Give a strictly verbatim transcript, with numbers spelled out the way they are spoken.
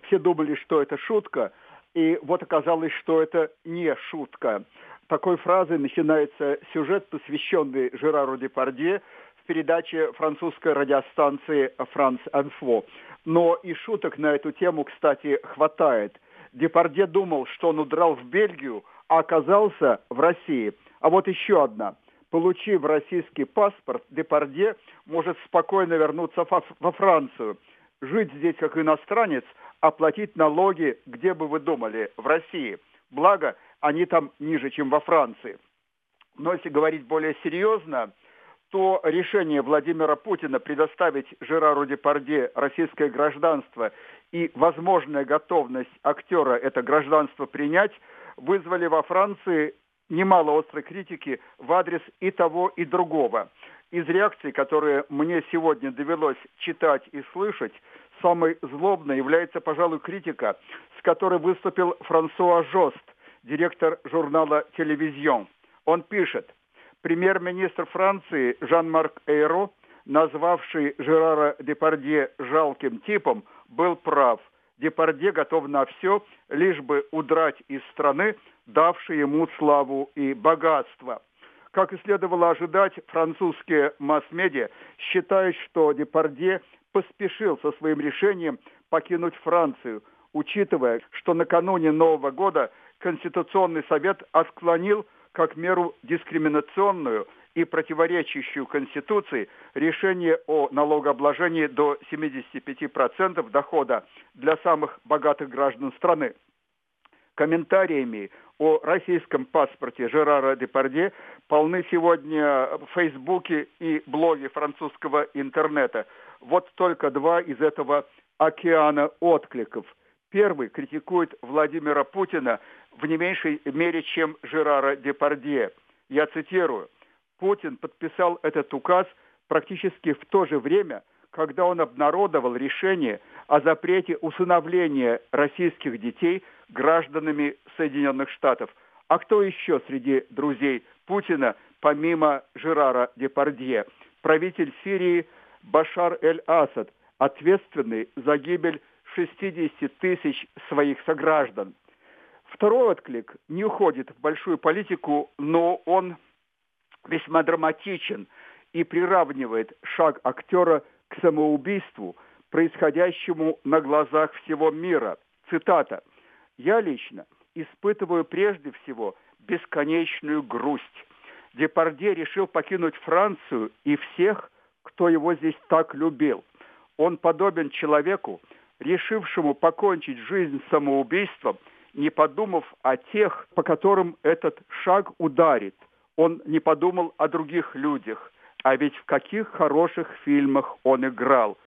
Все думали, что это шутка, и вот оказалось, что это не шутка. Такой фразой начинается сюжет, посвященный Жерару Депардье в передаче французской радиостанции «Франс Инфо». Но и шуток на эту тему, кстати, хватает. Депардье думал, что он удрал в Бельгию, а оказался в России. А вот еще одна. Получив российский паспорт, Депардье может спокойно вернуться во Францию, жить здесь как иностранец, а платить налоги, где бы вы думали, в России. Благо, они там ниже, чем во Франции. Но если говорить более серьезно, то решение Владимира Путина предоставить Жерару Депардье российское гражданство и возможная готовность актера это гражданство принять вызвали во Франции немало острой критики в адрес и того, и другого. Из реакций, которые мне сегодня довелось читать и слышать, самой злобной является, пожалуй, критика, с которой выступил Франсуа Жост, директор журнала «Телевизион». Он пишет: премьер-министр Франции Жан-Марк Эйро, назвавший Жерара Депардье жалким типом, был прав. Депардье готов на все, лишь бы удрать из страны, давшей ему славу и богатство. Как и следовало ожидать, французские масс-медиа считают, что Депардье поспешил со своим решением покинуть Францию, учитывая, что накануне Нового года Конституционный совет отклонил как меру дискриминационную и противоречащую Конституции решение о налогообложении до семьдесят пять процентов дохода для самых богатых граждан страны. Комментариями о российском паспорте Жерара Депардье полны сегодня в Фейсбуке и блоге французского интернета. Вот только два из этого океана откликов. Первый критикует Владимира Путина в не меньшей мере, чем Жерара Депардье. Я цитирую: «Путин подписал этот указ практически в то же время, когда он обнародовал решение о запрете усыновления российских детей гражданами Соединенных Штатов. А кто еще среди друзей Путина, помимо Жерара Депардье? Правитель Сирии Башар эль-Асад, ответственный за гибель шестьдесят тысяч своих сограждан». Второй отклик не уходит в большую политику, но он весьма драматичен и приравнивает шаг актера к самоубийству, происходящему на глазах всего мира. Цитата: «Я лично испытываю прежде всего бесконечную грусть. Депардье решил покинуть Францию и всех, кто его здесь так любил. Он подобен человеку, решившему покончить жизнь самоубийством, не подумав о тех, по которым этот шаг ударит. Он не подумал о других людях. А ведь в каких хороших фильмах он играл.